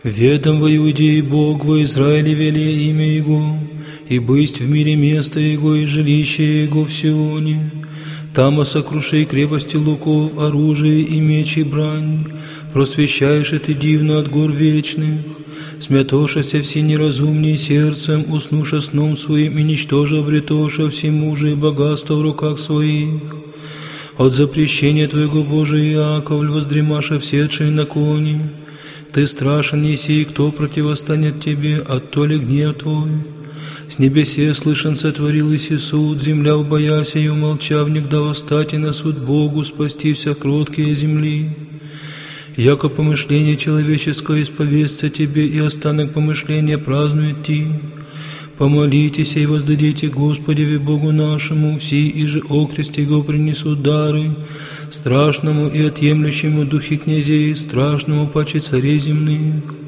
Ведом во Иудее Бог, во Израиле вели имя Его, и бысть в мире место Его и жилище Его в Сионе. Там о сокрушей крепости луков, оружие и меч и брань, просвещаешь ты дивно от гор вечных, смятошася все неразумней сердцем, уснуша сном своим и ничтоже обретоша всему же и богатство в руках своих. От запрещения Твоего, Божия, Иаковль, воздремаша всетший на коне. Ты страшен еси, кто противостанет Тебе, оттоли гнев Твой. С небесе слышен сотворил еси суд, земля убояся и умолчав, негда восстать и на суд Богу, спасти вся кроткие земли. Яко помышление человеческое исповестся Тебе, и останок помышления празднует Ти. Помолитесь и воздадите Господеве Богу нашему, все и же окрест Его принесут дары, страшному и отъемлющему духе князей, страшному паче царей земных.